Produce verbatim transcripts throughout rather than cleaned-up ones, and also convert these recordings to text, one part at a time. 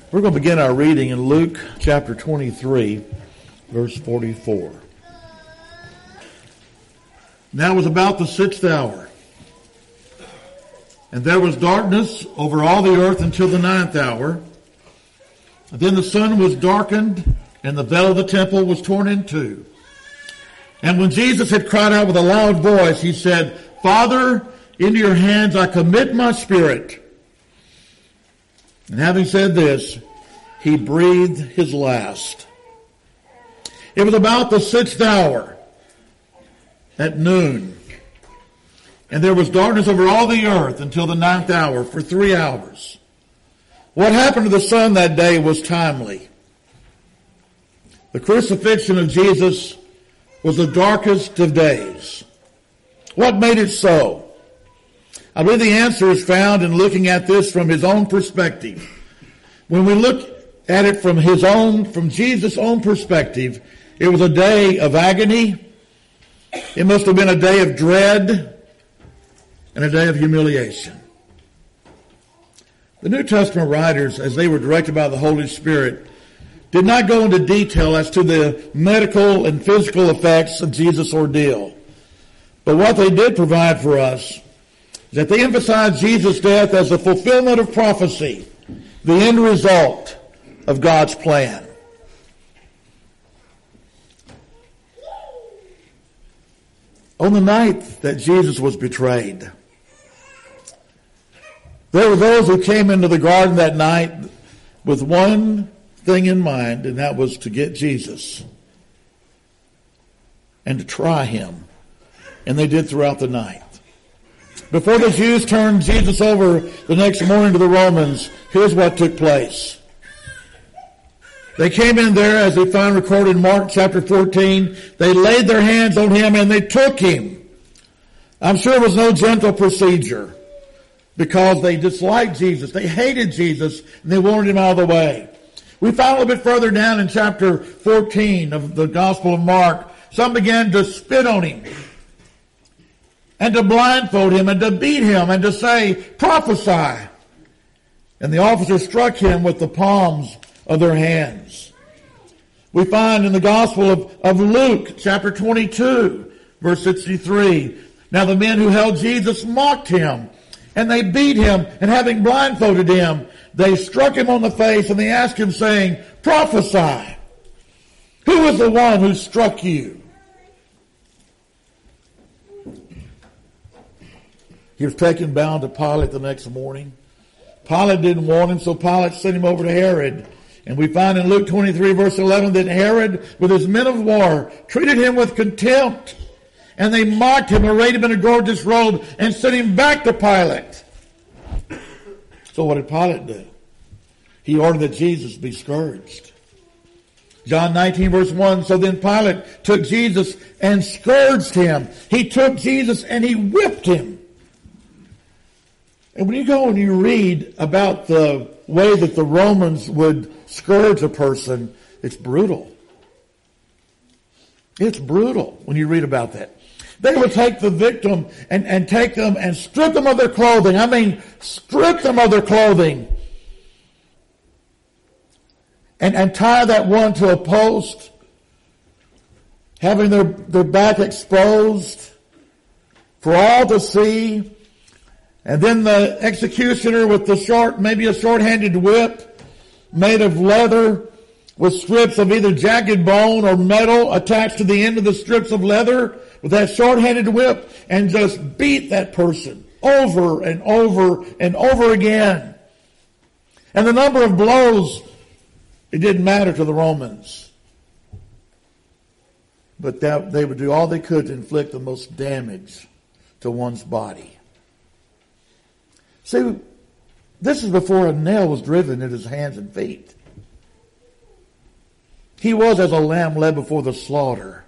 We're going to begin our reading in Luke chapter twenty-three, verse forty-four. Now it was about the sixth hour, and there was darkness over all the earth until the ninth hour. Then the sun was darkened, and the veil of the temple was torn in two. And when Jesus had cried out with a loud voice, he said, Father, into your hands I commit my spirit. And having said this, he breathed his last. It was about the sixth hour at noon. And there was darkness over all the earth until the ninth hour for three hours. What happened to the sun that day was timely. The crucifixion of Jesus was the darkest of days. What made it so? I believe the answer is found in looking at this from his own perspective. When we look at it from his own, from Jesus' own perspective, it was a day of agony. It must have been a day of dread and a day of humiliation. The New Testament writers, as they were directed by the Holy Spirit, did not go into detail as to the medical and physical effects of Jesus' ordeal. But what they did provide for us that they emphasized Jesus' death as the fulfillment of prophecy, the end result of God's plan. On the night that Jesus was betrayed, there were those who came into the garden that night with one thing in mind, and that was to get Jesus and to try him. And they did throughout the night. Before the Jews turned Jesus over the next morning to the Romans, here's what took place. They came in there, as we find recorded in Mark chapter fourteen. They laid their hands on him and they took him. I'm sure it was no gentle procedure because they disliked Jesus. They hated Jesus and they wanted him out of the way. We find a little bit further down in chapter fourteen of the Gospel of Mark, some began to spit on him, and to blindfold him, and to beat him, and to say, prophesy. And the officers struck him with the palms of their hands. We find in the Gospel of, of Luke, chapter twenty-two, verse sixty-three, now the men who held Jesus mocked him, and they beat him, and having blindfolded him, they struck him on the face, and they asked him, saying, prophesy. Who is the one who struck you? He was taken bound to Pilate the next morning. Pilate didn't want him, so Pilate sent him over to Herod. And we find in Luke twenty-three, verse eleven, that Herod, with his men of war, treated him with contempt. And they mocked him, arrayed him in a gorgeous robe, and sent him back to Pilate. So what did Pilate do? He ordered that Jesus be scourged. John nineteen, verse one, so then Pilate took Jesus and scourged him. He took Jesus and he whipped him. And when you go and you read about the way that the Romans would scourge a person, it's brutal. It's brutal when you read about that. They would take the victim and, and take them and strip them of their clothing. I mean, strip them of their clothing. And, and tie that one to a post, having their, their back exposed for all to see. And then the executioner with the short, maybe a short-handed whip made of leather with strips of either jagged bone or metal attached to the end of the strips of leather with that short-handed whip, and just beat that person over and over and over again. And the number of blows, it didn't matter to the Romans. But that they would do all they could to inflict the most damage to one's body. See, this is before a nail was driven in his hands and feet. He was as a lamb led before the slaughter.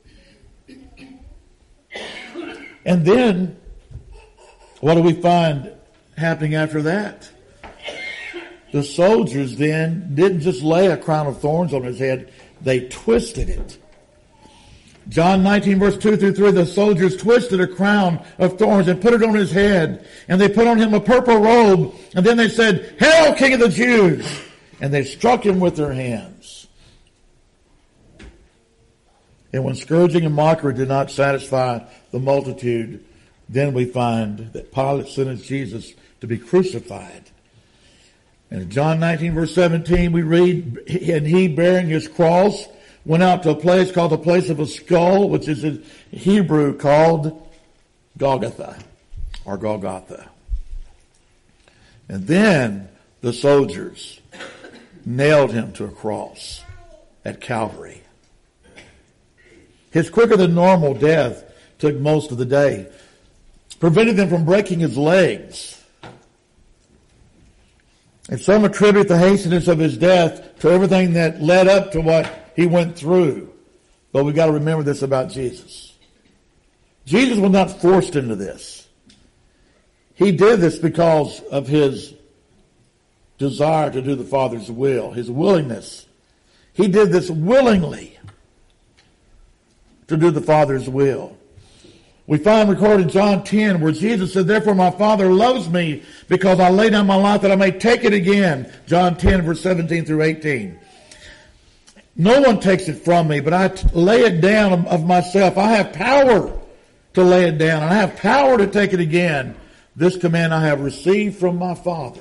And then, what do we find happening after that? The soldiers then didn't just lay a crown of thorns on his head, they twisted it. John nineteen, verse two through three, the soldiers twisted a crown of thorns and put it on his head. And they put on him a purple robe. And then they said, "Hail, King of the Jews!" and they struck him with their hands. And when scourging and mockery did not satisfy the multitude, then we find that Pilate sentenced Jesus to be crucified. And in John nineteen verse seventeen we read, and he bearing his cross went out to a place called the place of a skull, which is in Hebrew called Golgotha or Golgotha. And then the soldiers nailed him to a cross at Calvary. His quicker than normal death took most of the day, preventing them from breaking his legs. And some attribute the hasteniness of his death to everything that led up to what he went through. But we've got to remember this about Jesus. Jesus was not forced into this. He did this because of his desire to do the Father's will, his willingness. He did this willingly to do the Father's will. We find recorded in John ten where Jesus said, therefore my Father loves me because I lay down my life that I may take it again. John ten verse seventeen through eighteen. No one takes it from me, but I lay it down of myself. I have power to lay it down, and I have power to take it again. This command I have received from my Father.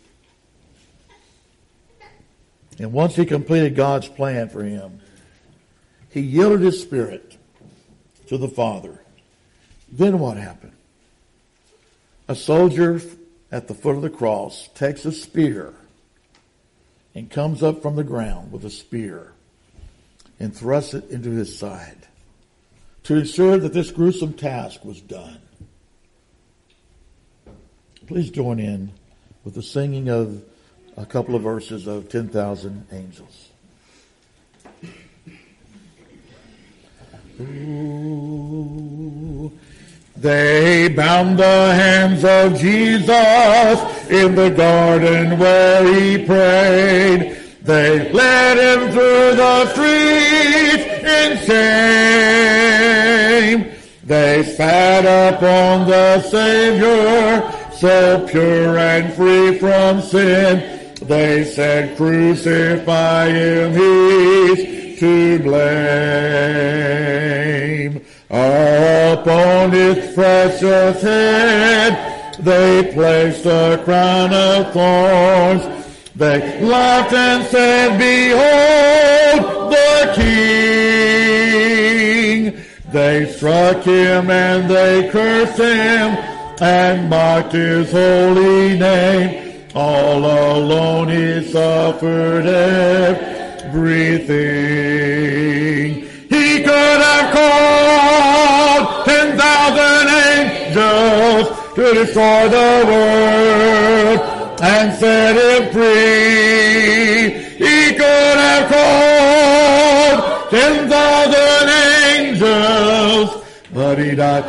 And once he completed God's plan for him, he yielded his spirit to the Father. Then what happened? A soldier at the foot of the cross takes a spear and comes up from the ground with a spear and thrusts it into his side to ensure that this gruesome task was done. Please join in with the singing of a couple of verses of ten thousand Angels. Ooh. They bound the hands of Jesus in the garden where he prayed. They led him through the streets in shame. They spat upon the Savior, so pure and free from sin. They said, crucify him, he's to blame. Upon his precious head they placed a crown of thorns. They laughed and said, behold the King. They struck him and they cursed him and mocked his holy name. All alone he suffered everything. He could have called ten thousand angels to destroy the world and set him free. He could have called ten thousand angels, but he died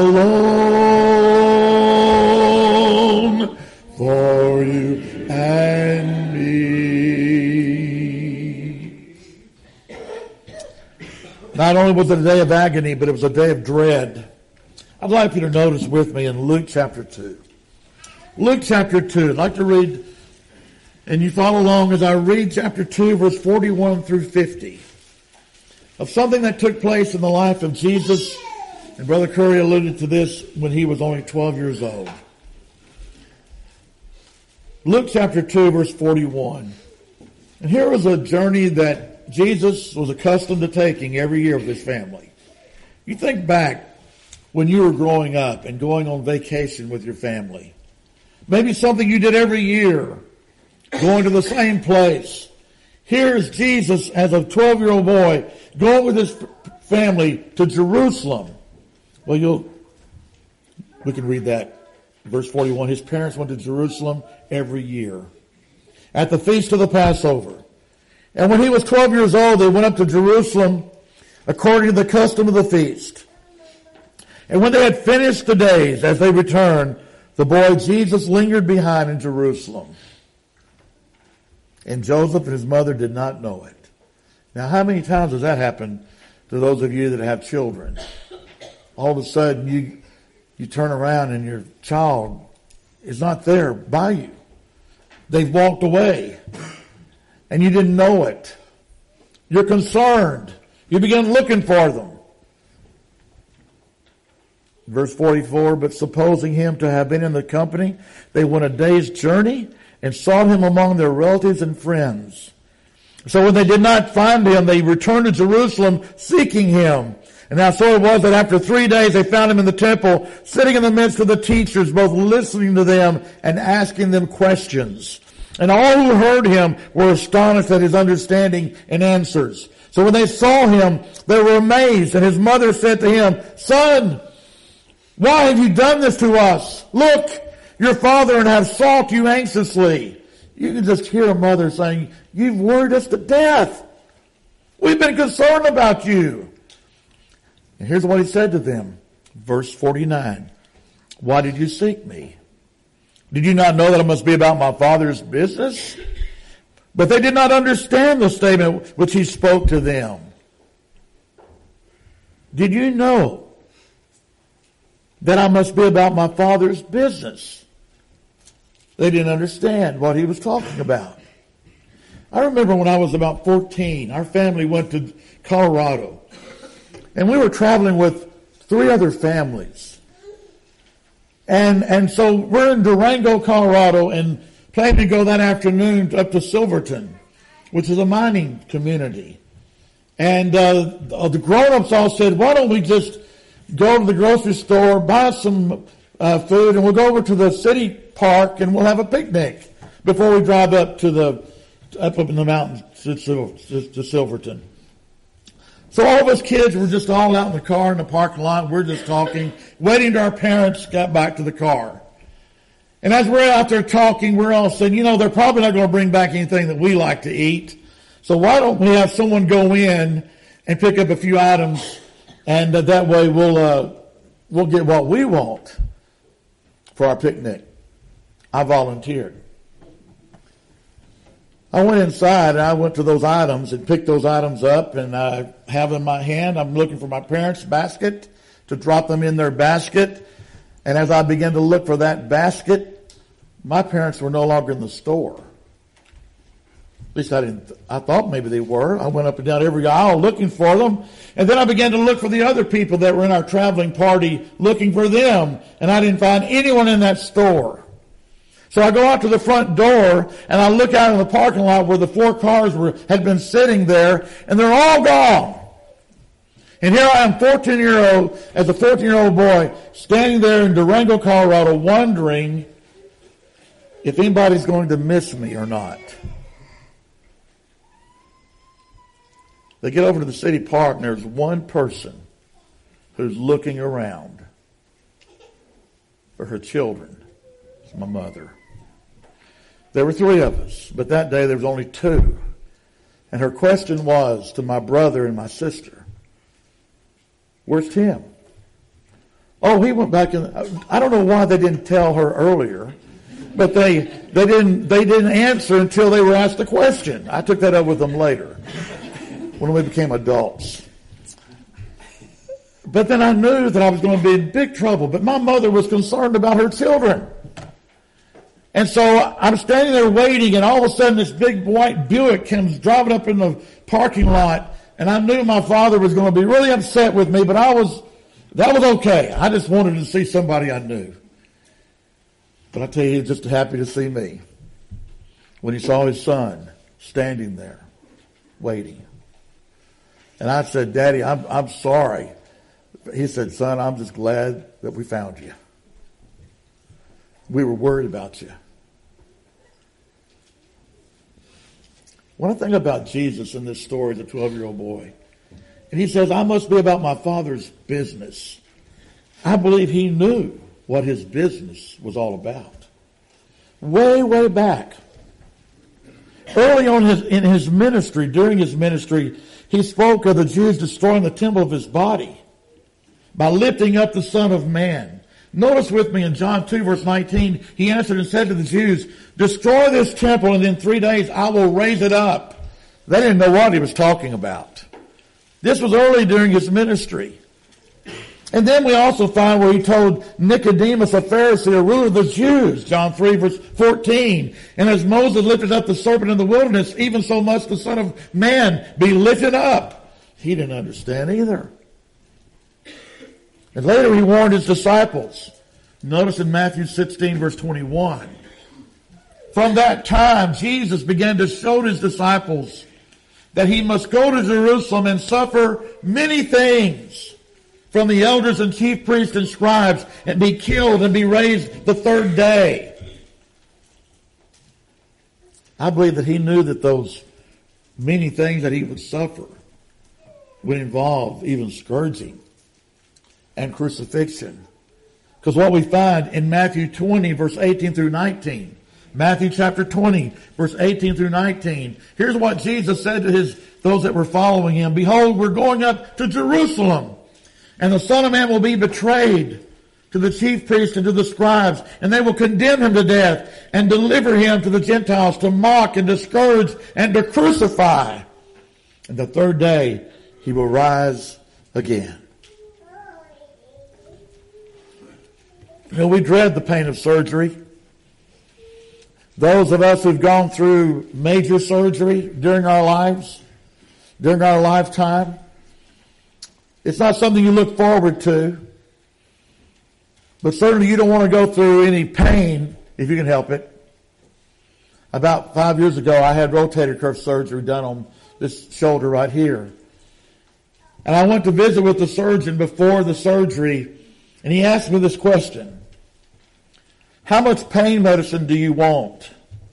alone for you and me. Not only was it a day of agony, but it was a day of dread. I'd like you to notice with me in Luke chapter two. Luke chapter two. I'd like to read, and you follow along as I read chapter two, verse forty-one through fifty, of something that took place in the life of Jesus. And Brother Curry alluded to this when he was only twelve years old. Luke chapter two, verse forty-one. And here was a journey that Jesus was accustomed to taking every year with his family. You think back when you were growing up and going on vacation with your family. Maybe something you did every year, going to the same place. Here's Jesus as a twelve-year-old boy going with his family to Jerusalem. Well, you'll, we can read that. Verse forty-one, his parents went to Jerusalem every year at the feast of the Passover. And when he was twelve years old, they went up to Jerusalem according to the custom of the feast. And when they had finished the days, as they returned, the boy Jesus lingered behind in Jerusalem. And Joseph and his mother did not know it. Now, how many times does that happen to those of you that have children? All of a sudden, you you turn around and your child is not there by you. They've walked away. and you didn't know it. You're concerned. You begin looking for them. Verse forty-four, but supposing him to have been in the company, they went a day's journey and sought him among their relatives and friends. So when they did not find him, they returned to Jerusalem seeking him. And now so it was that after three days they found him in the temple, sitting in the midst of the teachers, both listening to them and asking them questions. And all who heard him were astonished at his understanding and answers. So when they saw him, they were amazed. And his mother said to him, Son, why have you done this to us? Look, your father and I have sought you anxiously. You can just hear a mother saying, you've worried us to death. We've been concerned about you. And here's what he said to them. Verse forty-nine. Why did you seek me? Did you not know that it must be about my Father's business? But they did not understand the statement which he spoke to them. Did you know that I must be about my Father's business? They didn't understand what he was talking about. I remember when I was about fourteen, our family went to Colorado. And we were traveling with three other families. And and so we're in Durango, Colorado, and planning to go that afternoon up to Silverton, which is a mining community. And uh, the grown-ups all said, why don't we just go to the grocery store, buy some uh, food, and we'll go over to the city park and we'll have a picnic before we drive up to the up, up in the mountains to, to, to Silverton. So all of us kids were just all out in the car in the parking lot. We're just talking, waiting till our parents got back to the car. And as we're out there talking, we're all saying, you know, they're probably not going to bring back anything that we like to eat. So why don't we have someone go in and pick up a few items, and uh, that way we'll uh, we'll get what we want for our picnic. I volunteered. I went inside and I went to those items and picked those items up, and I have them in my hand. I'm looking for my parents' basket to drop them in their basket. And as I began to look for that basket, my parents were no longer in the store. At least I didn't, I thought maybe they were. I went up and down every aisle looking for them. And then I began to look for the other people that were in our traveling party, looking for them. And I didn't find anyone in that store. So I go out to the front door and I look out in the parking lot where the four cars were, had been sitting there, and they're all gone. And here I am, fourteen-year-old, as a fourteen-year-old boy, standing there in Durango, Colorado, wondering if anybody's going to miss me or not. They get over to the city park, and there's one person who's looking around for her children. It's my mother. There were three of us, but that day there was only two. And her question was to my brother and my sister, where's Tim? Oh, he went back in. I don't know why they didn't tell her earlier, but they they didn't they didn't answer until they were asked the question. I took that up with them later when we became adults. But then I knew that I was going to be in big trouble. But my mother was concerned about her children. And so I'm standing there waiting, and all of a sudden this big white Buick comes driving up in the parking lot, and I knew my father was going to be really upset with me, but I was, that was okay. I just wanted to see somebody I knew. But I tell you, he was just happy to see me when he saw his son standing there waiting. And I said, Daddy, I'm, I'm sorry. He said, son, I'm just glad that we found you. We were worried about you. One thing about Jesus in this story is a twelve-year-old boy. And he says, I must be about my Father's business. I believe he knew what his business was all about. Way, way back. Early on his, in his ministry, during his ministry, he spoke of the Jews destroying the temple of his body by lifting up the Son of Man. Notice with me in John two verse nineteen, he answered and said to the Jews, destroy this temple and in three days I will raise it up. They didn't know what he was talking about. This was early during his ministry. And then we also find where he told Nicodemus, a Pharisee, a ruler of the Jews, John three verse fourteen, and as Moses lifted up the serpent in the wilderness, even so much the Son of Man be lifted up. He didn't understand either. And later he warned his disciples. Notice in Matthew sixteen verse twenty-one. From that time, Jesus began to show his disciples that he must go to Jerusalem and suffer many things from the elders and chief priests and scribes, and be killed and be raised the third day. I believe that he knew that those many things that he would suffer would involve even scourging and crucifixion. Because what we find in Matthew twenty, verse eighteen through nineteen, Matthew chapter twenty, verse eighteen through nineteen, here's what Jesus said to his those that were following him. Behold, we're going up to Jerusalem, and the Son of Man will be betrayed to the chief priests and to the scribes, and they will condemn him to death and deliver him to the Gentiles to mock and to scourge and to crucify. And the third day he will rise again. You know, we dread the pain of surgery. Those of us who've gone through major surgery during our lives, during our lifetime, it's not something you look forward to. But certainly you don't want to go through any pain if you can help it. About five years ago, I had rotator cuff surgery done on this shoulder right here. And I went to visit with the surgeon before the surgery, and he asked me this question. How much pain medicine do you want?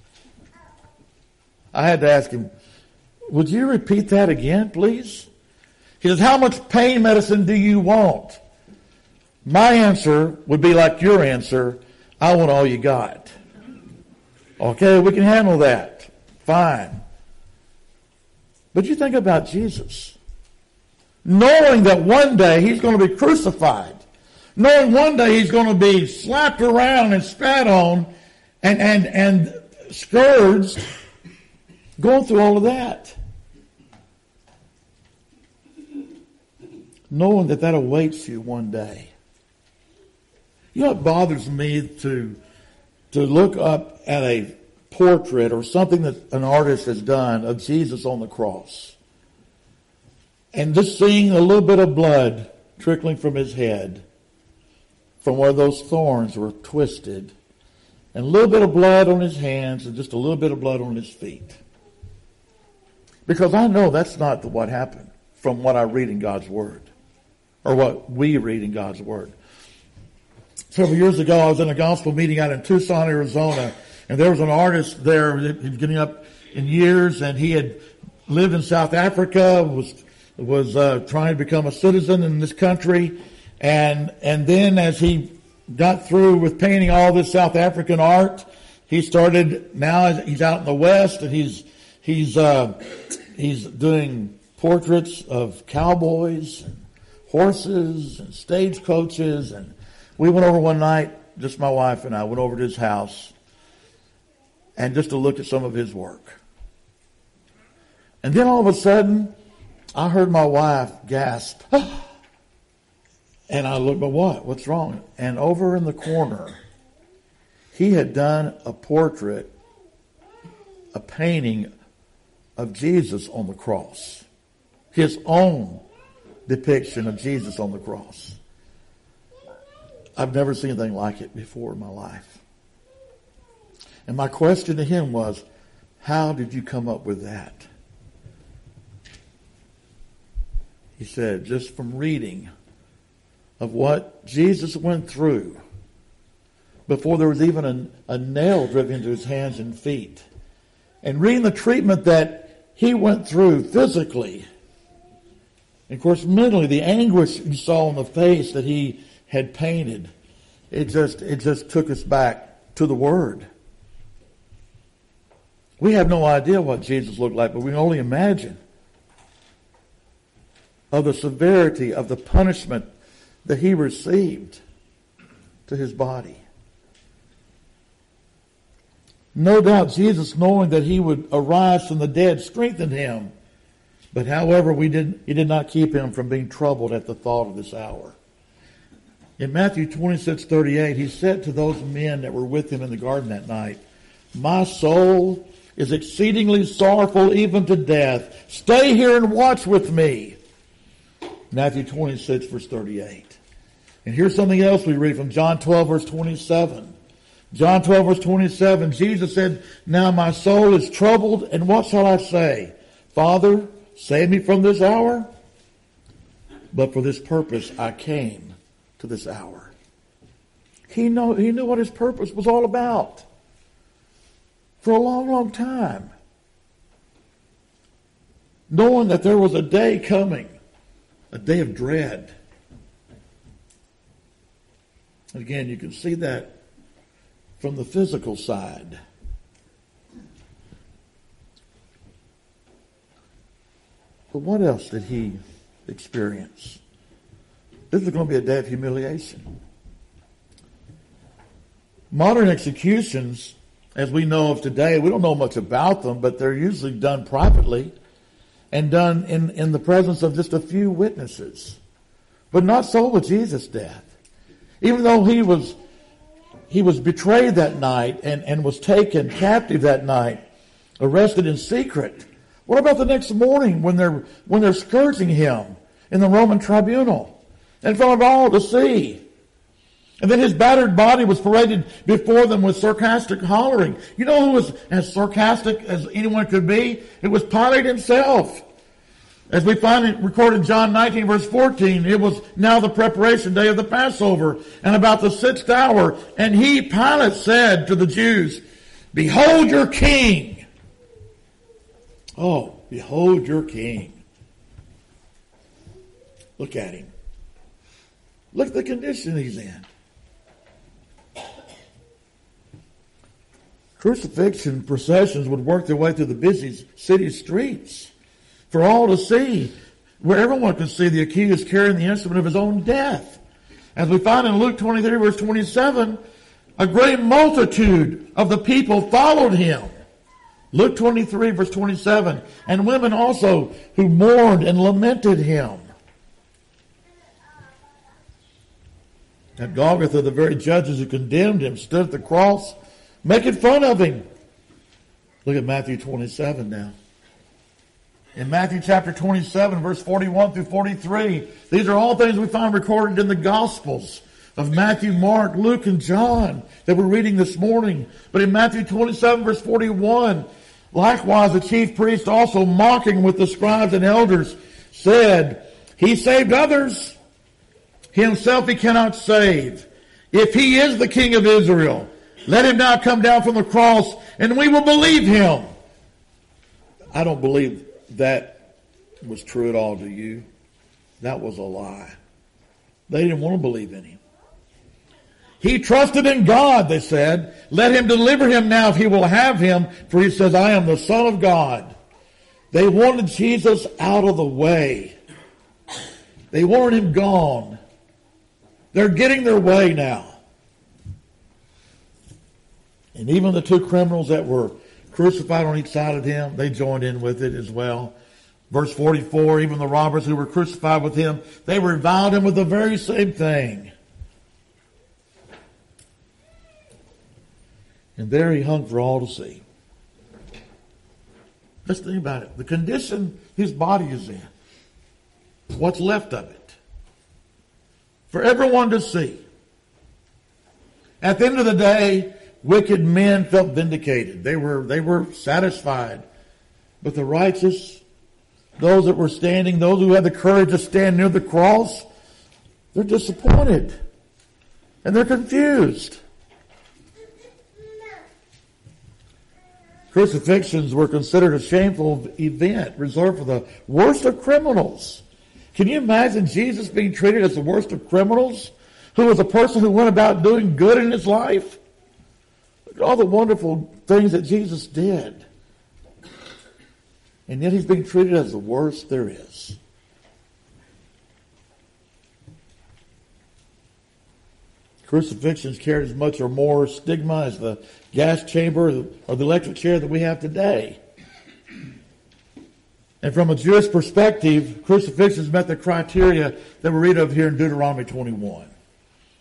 I had to ask him, would you repeat that again, please? He says, how much pain medicine do you want? My answer would be like your answer. I want all you got. Okay, we can handle that. Fine. But you think about Jesus. Knowing that one day he's going to be crucified. Knowing one day he's going to be slapped around and spat on and, and, and scourged. Going through all of that. Knowing that that awaits you one day. You know, it bothers me to, to look up at a portrait or something that an artist has done of Jesus on the cross. And just seeing a little bit of blood trickling from his head, from where those thorns were twisted, and a little bit of blood on his hands and just a little bit of blood on his feet. Because I know that's not what happened from what I read in God's Word. Or what we read in God's Word. Several years ago, I was in a gospel meeting out in Tucson, Arizona, and there was an artist there. He was getting up in years, and he had lived in South Africa, was was uh, trying to become a citizen in this country, and and then as he got through with painting all this South African art, he started. Now he's out in the West, and he's he's uh, he's doing portraits of cowboys, and horses, and stagecoaches, and we went over one night, just my wife and I went over to his house and just to look at some of his work. And then all of a sudden, I heard my wife gasp. And I looked, but what? What's wrong? And over in the corner, he had done a portrait, a painting of Jesus on the cross. His own depiction of Jesus on the cross. I've never seen anything like it before in my life. And my question to him was, how did you come up with that? He said, just from reading of what Jesus went through before there was even a, a nail driven into his hands and feet. And reading the treatment that he went through physically. And of course, mentally, the anguish you saw on the face that he had painted, it just it just took us back to the Word. We have no idea what Jesus looked like, but we can only imagine of the severity of the punishment that he received to his body. No doubt Jesus, knowing that he would arise from the dead, strengthened him. But however, we did, he did not keep him from being troubled at the thought of this hour. In Matthew twenty-six thirty-eight, he said to those men that were with him in the garden that night, "My soul is exceedingly sorrowful even to death. Stay here and watch with me." Matthew twenty-six verse thirty-eight. And here's something else we read from John twelve verse twenty-seven. John twelve verse twenty-seven, Jesus said, "Now my soul is troubled, and what shall I say? Father, save me from this hour? But for this purpose I came to this hour." He know, he knew what his purpose was all about for a long, long time. Knowing that there was a day coming, a day of dread. Again, you can see that from the physical side. But what else did he experience? This is going to be a day of humiliation. Modern executions, as we know of today, we don't know much about them, but they're usually done privately and done in, in the presence of just a few witnesses. But not so with Jesus' death. Even though he was he was betrayed that night and, and was taken captive that night, arrested in secret. What about the next morning when they're when they're scourging him in the Roman tribunal in front of all to see? And then his battered body was paraded before them with sarcastic hollering. You know who was as sarcastic as anyone could be? It was Pilate himself. As we find it recorded in John nineteen verse fourteen, it was now the preparation day of the Passover, and about the sixth hour, and he, Pilate, said to the Jews, "Behold your king." Oh, behold your king. Look at him. Look at the condition he's in. Crucifixion processions would work their way through the busy city streets for all to see, where everyone could see the accused carrying the instrument of his own death. As we find in Luke twenty-three verse twenty-seven, a great multitude of the people followed him. Luke twenty-three verse twenty-seven, and women also who mourned and lamented him. At Golgotha, the very judges who condemned him stood at the cross making fun of him. Look at Matthew twenty-seven now. In Matthew chapter twenty-seven, verse forty-one through forty-three, these are all things we find recorded in the Gospels of Matthew, Mark, Luke, and John that we're reading this morning. But in Matthew twenty-seven, verse forty-one, likewise the chief priest also mocking with the scribes and elders said, "He saved others. Himself he cannot save. If he is the King of Israel, let him now come down from the cross, and we will believe him." I don't believe that was true at all, do you? That was a lie. They didn't want to believe in him. He trusted in God, they said. Let him deliver him now if he will have him, for he says, "I am the Son of God." They wanted Jesus out of the way. They wanted him gone. They're getting their way now. And even the two criminals that were crucified on each side of him, they joined in with it as well. Verse forty-four, even the robbers who were crucified with him, they reviled him with the very same thing. And there he hung for all to see. Let's think about it. The condition his body is in. What's left of it. For everyone to see. At the end of the day, wicked men felt vindicated. They were, they were satisfied. But the righteous, those that were standing, those who had the courage to stand near the cross, they're disappointed. And they're confused. Crucifixions were considered a shameful event reserved for the worst of criminals. Can you imagine Jesus being treated as the worst of criminals? Who was a person who went about doing good in his life? Look at all the wonderful things that Jesus did. And yet he's being treated as the worst there is. Crucifixions carried as much or more stigma as the gas chamber or the electric chair that we have today. And from a Jewish perspective, crucifixions met the criteria that we read of here in Deuteronomy twenty-one.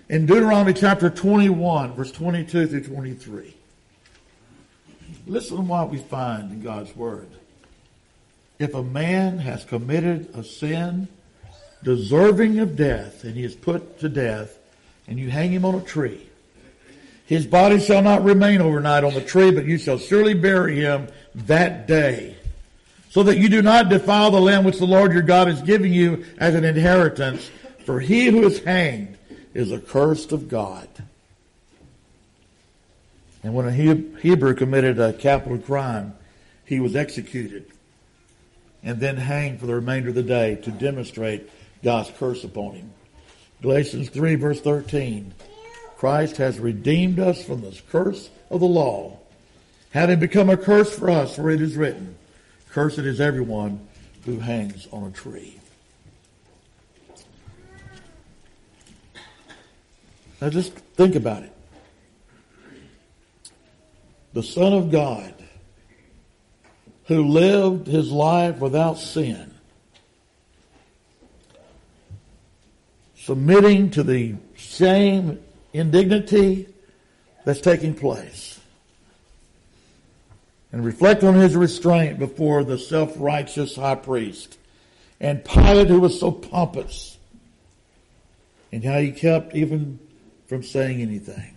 In Deuteronomy chapter twenty-one, verse twenty-two through twenty-three. Listen to what we find in God's Word. If a man has committed a sin deserving of death, and he is put to death, and you hang him on a tree, his body shall not remain overnight on the tree, but you shall surely bury him that day, so that you do not defile the land which the Lord your God is giving you as an inheritance. For he who is hanged is accursed of God. And when a Hebrew committed a capital crime, he was executed and then hanged for the remainder of the day to demonstrate God's curse upon him. Galatians three, verse thirteen. Christ has redeemed us from the curse of the law, having become a curse for us, for it is written, cursed is everyone who hangs on a tree. Now just think about it. The Son of God, who lived his life without sin, submitting to the shame, indignity that's taking place, and reflect on his restraint before the self-righteous high priest, and Pilate, who was so pompous, and how he kept even from saying anything.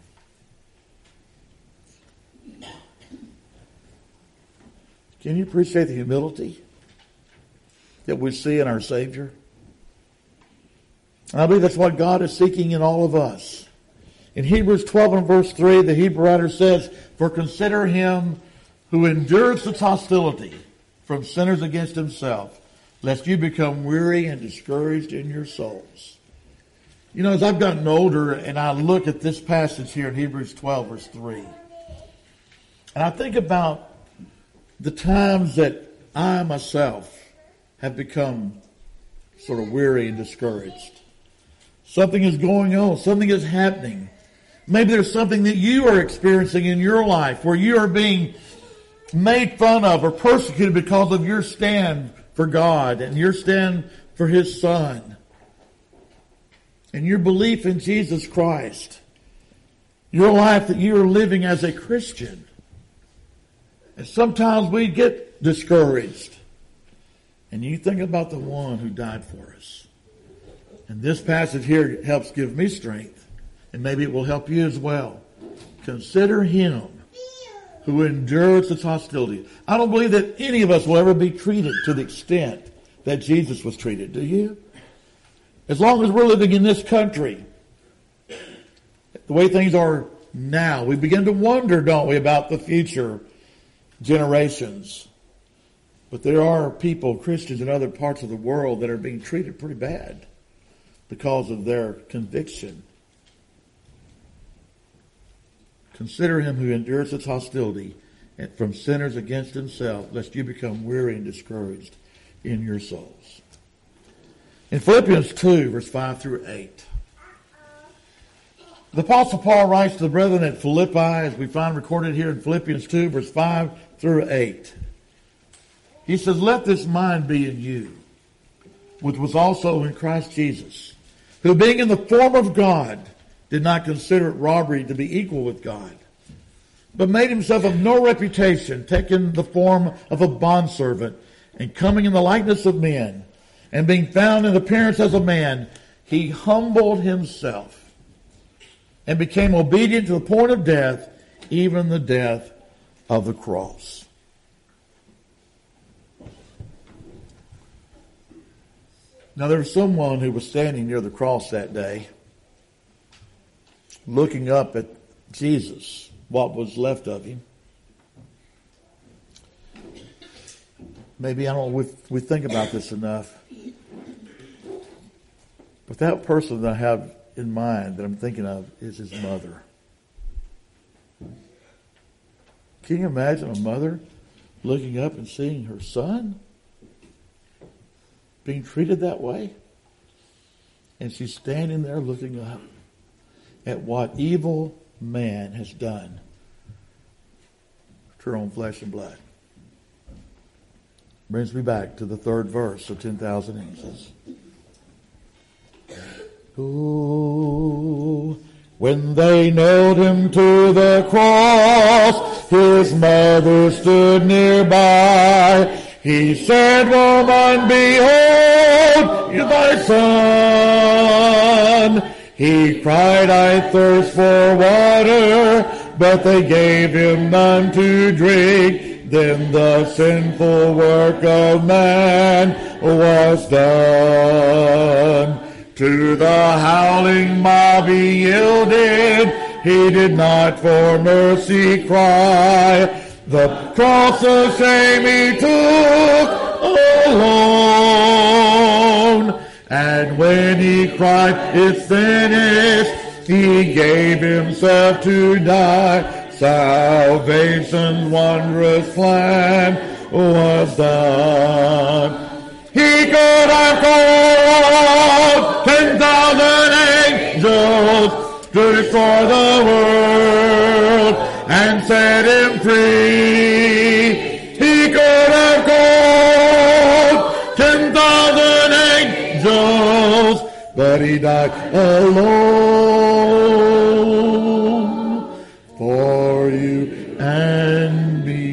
Can you appreciate the humility that we see in our Savior? And I believe that's what God is seeking in all of us. In Hebrews twelve and verse three, the Hebrew writer says, for consider him who endures such hostility from sinners against himself, lest you become weary and discouraged in your souls. You know, as I've gotten older and I look at this passage here in Hebrews twelve, verse three, and I think about the times that I myself have become sort of weary and discouraged. Something is going on. Something is happening. Maybe there's something that you are experiencing in your life where you are being made fun of or persecuted because of your stand for God and your stand for His Son and your belief in Jesus Christ. Your life that you are living as a Christian. And sometimes we get discouraged. And you think about the one who died for us. And this passage here helps give me strength. And maybe it will help you as well. Consider him who endured such hostility. I don't believe that any of us will ever be treated to the extent that Jesus was treated. Do you? As long as we're living in this country, the way things are now, we begin to wonder, don't we, about the future generations. But there are people, Christians in other parts of the world, that are being treated pretty bad because of their conviction. Consider him who endures such hostility from sinners against himself, lest you become weary and discouraged in your souls. In Philippians two, verse five through eight, the Apostle Paul writes to the brethren at Philippi, as we find recorded here in Philippians two, verse five through eight. He says, let this mind be in you, which was also in Christ Jesus, who being in the form of God, did not consider it robbery to be equal with God, but made himself of no reputation, taking the form of a bondservant, and coming in the likeness of men, and being found in appearance as a man, he humbled himself, and became obedient to the point of death, even the death of the cross. Now there was someone who was standing near the cross that day, looking up at Jesus, what was left of him. Maybe, I don't know if we think about this enough. But that person that I have in mind that I'm thinking of is his mother. Can you imagine a mother looking up and seeing her son being treated that way? And she's standing there looking up at what evil man has done to her own flesh and blood. Brings me back to the third verse of ten thousand Angels. Ooh. When they nailed him to the cross, his mother stood nearby. He said, woman, behold thy son. He cried, I thirst for water, but they gave him none to drink. Then the sinful work of man was done. To the howling mob he yielded, he did not for mercy cry. The cross of shame he took alone. And when he cried, it's finished, he gave himself to die. Salvation's wondrous plan was done. He could have called ten thousand angels to destroy the world and set him free. He could have called ten thousand angels, but he died alone for you and me.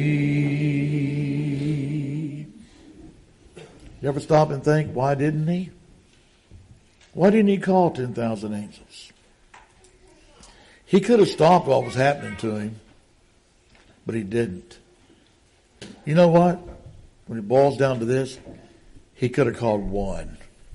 You ever stop and think, why didn't he? Why didn't he call ten thousand angels? He could have stopped what was happening to him, but he didn't. You know what? When it boils down to this, he could have called one.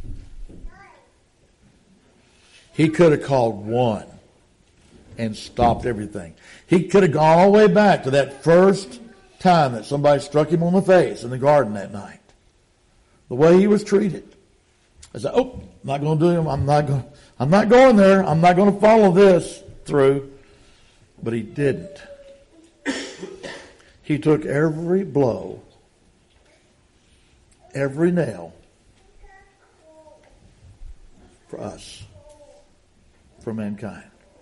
He could have called one and stopped everything. He could have gone all the way back to that first time that somebody struck him on the face in the garden that night. The way he was treated. I said, oh, I'm not going to do him. I'm not going, I'm not going there. I'm not going to follow this through. But he didn't. He took every blow, every nail for us, for mankind.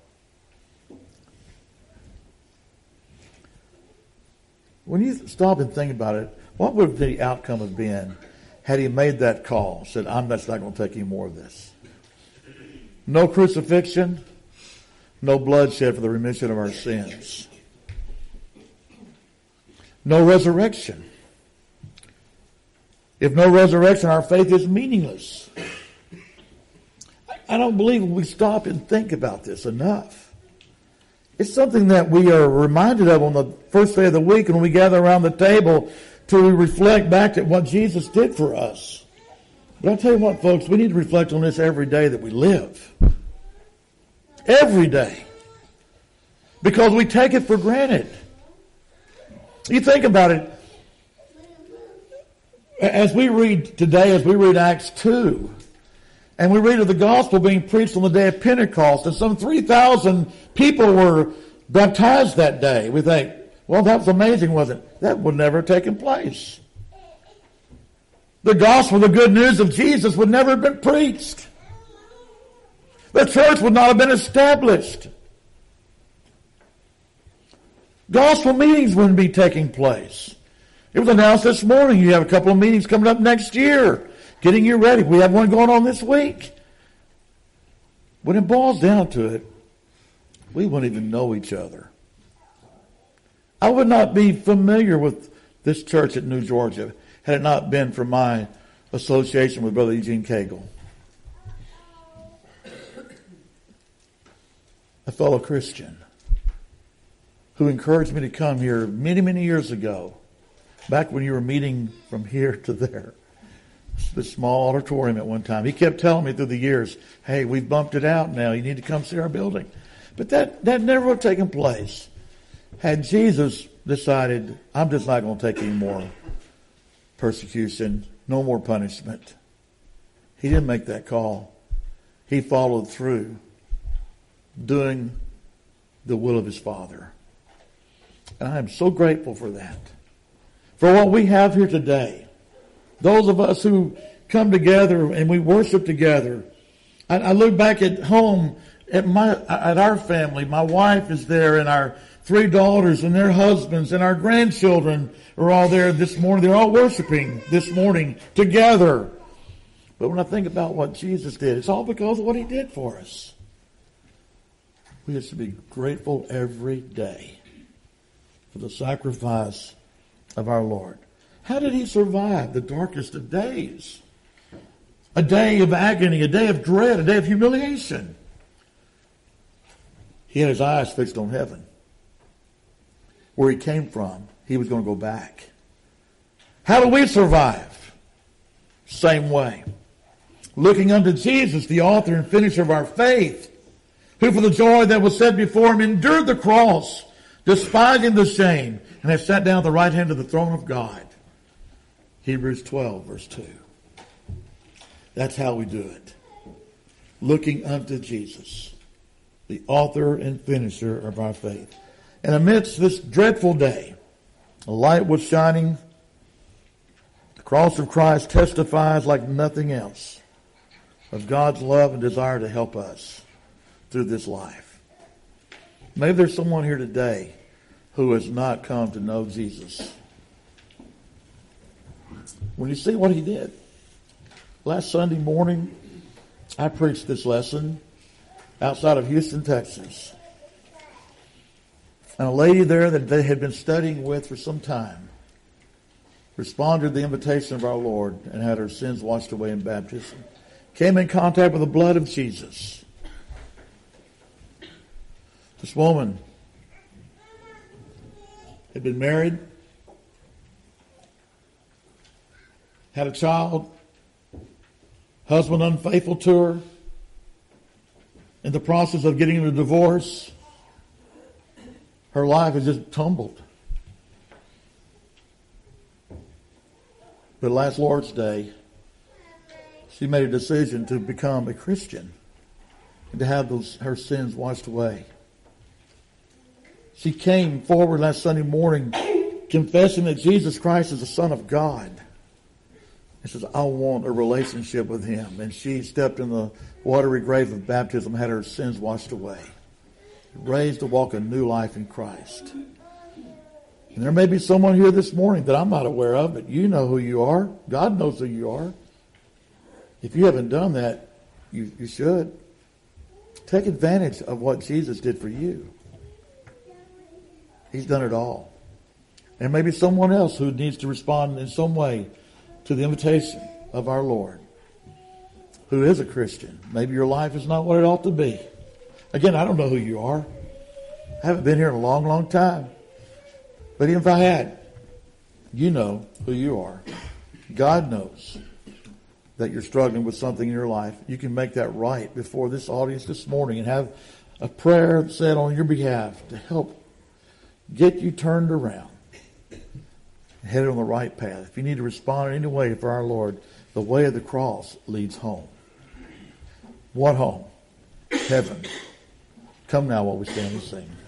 When you stop and think about it, what would the outcome have been had he made that call, said, I'm just not going to take any more of this? No crucifixion, no bloodshed for the remission of our sins. No resurrection. If no resurrection, our faith is meaningless. I don't believe we stop and think about this enough. It's something that we are reminded of on the first day of the week when we gather around the table to reflect back at what Jesus did for us. But I'll tell you what, folks, we need to reflect on this every day that we live. Every day. Because we take it for granted. You think about it. As we read today, as we read Acts two, and we read of the gospel being preached on the day of Pentecost, and some three thousand people were baptized that day. We think, well, that was amazing, wasn't it? That would never have taken place. The gospel, the good news of Jesus would never have been preached. The church would not have been established. Gospel meetings wouldn't be taking place. It was announced this morning you have a couple of meetings coming up next year, getting you ready. We have one going on this week. When it boils down to it, we wouldn't even know each other. I would not be familiar with this church at New Georgia had it not been for my association with Brother Eugene Cagle, a fellow Christian who encouraged me to come here many, many years ago, back when you were meeting from here to there. This small auditorium at one time. He kept telling me through the years, hey, we've bumped it out now. You need to come see our building. But that, that never would have taken place had Jesus decided, I'm just not going to take any more persecution, no more punishment. He didn't make that call. He followed through doing the will of his Father. And I am so grateful for that. For what we have here today. Those of us who come together and we worship together. I, I look back at home at my at our family. My wife is there, and our three daughters and their husbands and our grandchildren are all there this morning. They're all worshiping this morning together. But But when I think about what Jesus did, it's all because of what he did for us. We have to be grateful every day for the sacrifice of our Lord. How did he survive the darkest of days? A day of agony, a day of dread, a day of humiliation. He had his eyes fixed on heaven. Where he came from, he was going to go back. How do we survive? Same way. Looking unto Jesus, the author and finisher of our faith, who for the joy that was set before him endured the cross, despising the shame, and has sat down at the right hand of the throne of God. Hebrews twelve, verse two. That's how we do it. Looking unto Jesus, the author and finisher of our faith. And amidst this dreadful day, a light was shining. The cross of Christ testifies like nothing else of God's love and desire to help us through this life. Maybe there's someone here today who has not come to know Jesus. When you see what he did. Last Sunday morning, I preached this lesson outside of Houston, Texas. And a lady there that they had been studying with for some time responded to the invitation of our Lord and had her sins washed away in baptism. Came in contact with the blood of Jesus. This woman had been married, had a child, husband unfaithful to her, in the process of getting a divorce. Her life has just tumbled. But last Lord's Day, she made a decision to become a Christian and to have those her sins washed away. She came forward last Sunday morning confessing that Jesus Christ is the Son of God. And says, I want a relationship with him. And she stepped in the watery grave of baptism, had her sins washed away. Raised to walk a new life in Christ. And there may be someone here this morning that I'm not aware of, but you know who you are. God knows who you are. If you haven't done that, you, you should. Take advantage of what Jesus did for you. He's done it all. And maybe someone else who needs to respond in some way to the invitation of our Lord, who is a Christian. Maybe your life is not what it ought to be. Again, I don't know who you are. I haven't been here in a long, long time. But even if I had, you know who you are. God knows that you're struggling with something in your life. You can make that right before this audience this morning and have a prayer said on your behalf to help get you turned around and headed on the right path. If you need to respond in any way for our Lord, the way of the cross leads home. What home? Heaven. Come now while we stand and sing.